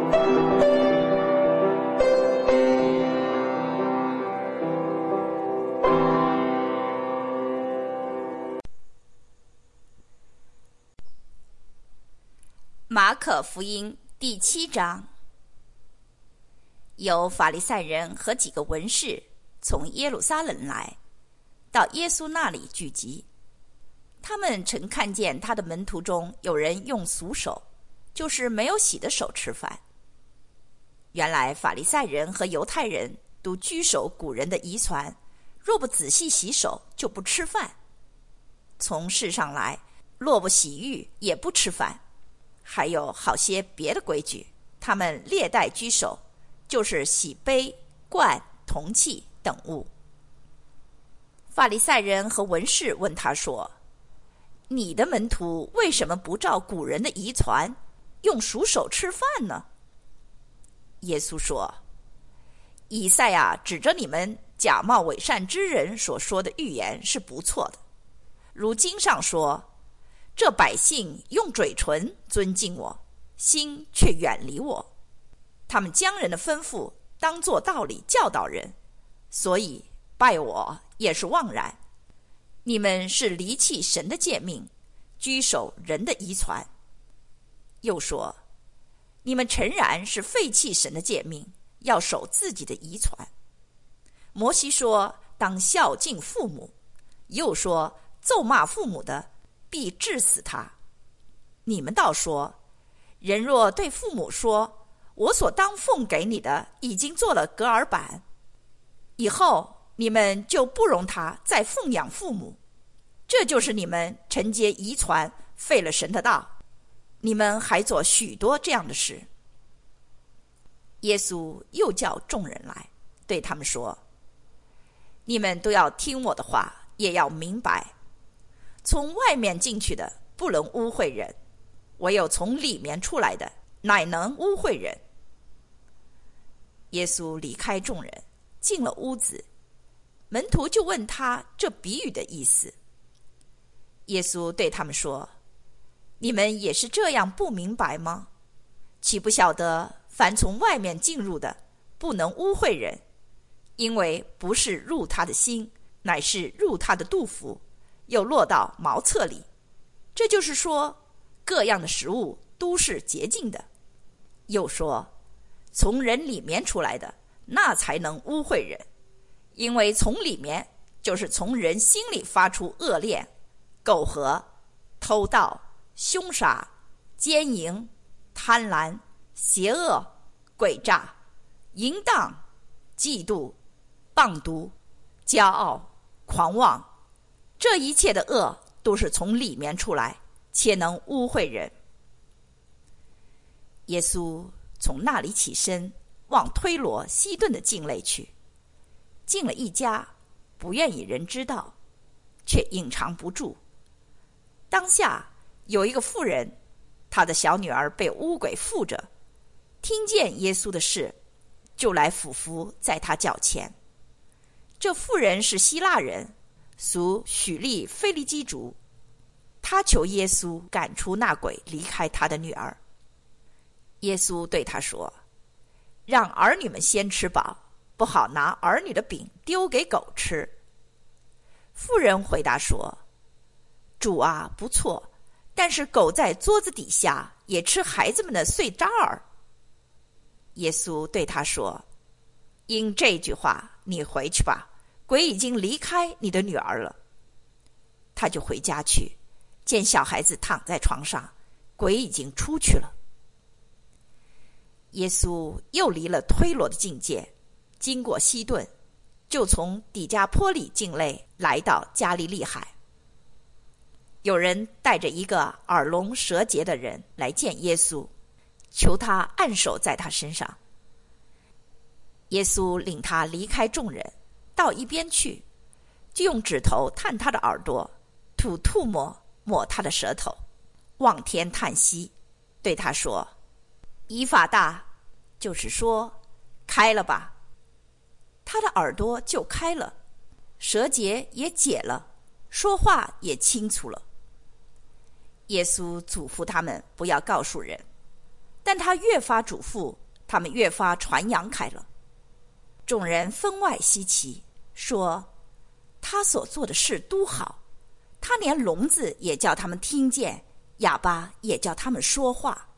马可福音第7章。有法利赛人和几个文士从耶路撒冷来，到耶稣那里聚集。他们曾看见他的门徒中有人用俗手，就是没有洗的手吃饭。原来法利赛人和犹太人都居守古人的遗传，若不仔细洗手，就不吃饭。从世上来，若不洗浴，也不吃饭。还有好些别的规矩，他们列代居守，就是洗杯、罐、铜器等物。法利赛人和文士问他说：你的门徒为什么不照古人的遗传，用熟手吃饭呢？耶稣说：以赛亚指着你们假冒伪善之人所说的预言是不错的，如经上说，这百姓用嘴唇尊敬我，心却远离我。他们将人的吩咐当作道理教导人，所以拜我也是妄然。你们是离弃神的诫命，居守人的遗传。又说，你们诚然是废弃神的诫命，要守自己的遗传。摩西说，当孝敬父母，又说，咒骂父母的必治死他。你们倒说，人若对父母说，我所当奉给你的已经做了隔耳板，以后你们就不容他再奉养父母，这就是你们承接遗传，废了神的道。你们还做许多这样的事。耶稣又叫众人来，对他们说：你们都要听我的话，也要明白，从外面进去的不能污秽人，唯有从里面出来的乃能污秽人。耶稣离开众人，进了屋子，门徒就问他这比喻的意思。耶稣对他们说：你们也是这样不明白吗？岂不晓得凡从外面进入的不能污秽人，因为不是入他的心，乃是入他的肚腹，又落到茅厕里。这就是说，各样的食物都是洁净的。又说，从人里面出来的，那才能污秽人，因为从里面就是从人心里发出恶恋、苟合、偷盗、凶杀、奸淫、贪婪、邪恶、诡诈、淫荡、嫉妒、谤毒、骄傲、狂妄。这一切的恶都是从里面出来，且能污秽人。耶稣从那里起身，往推罗西顿的境内去，进了一家，不愿意人知道，却隐藏不住。当下有一个妇人，她的小女儿被污鬼附着，听见耶稣的事，就来俯伏在他脚前。这妇人是希腊人，属许利非利基族，他求耶稣赶出那鬼，离开他的女儿。耶稣对他说：让儿女们先吃饱，不好拿儿女的饼丢给狗吃。妇人回答说：主啊，不错，但是狗在桌子底下也吃孩子们的碎渣儿。耶稣对他说：因这句话，你回去吧，鬼已经离开你的女儿了。他就回家去，见小孩子躺在床上，鬼已经出去了。耶稣又离了推罗的境界，经过西顿，就从底加坡里境内来到加利利海。有人带着一个耳聋舌结的人来见耶稣，求他按手在他身上。耶稣领他离开众人，到一边去，就用指头探他的耳朵，吐唾沫抹他的舌头，望天叹息，对他说：以法大，就是说，开了吧。他的耳朵就开了，舌结也解了，说话也清楚了。耶稣嘱咐他们不要告诉人。 但他越发嘱咐，他们越发传扬开了。众人分外稀奇，说他所做的事都好，他连聋子也叫他们听见，哑巴也叫他们说话。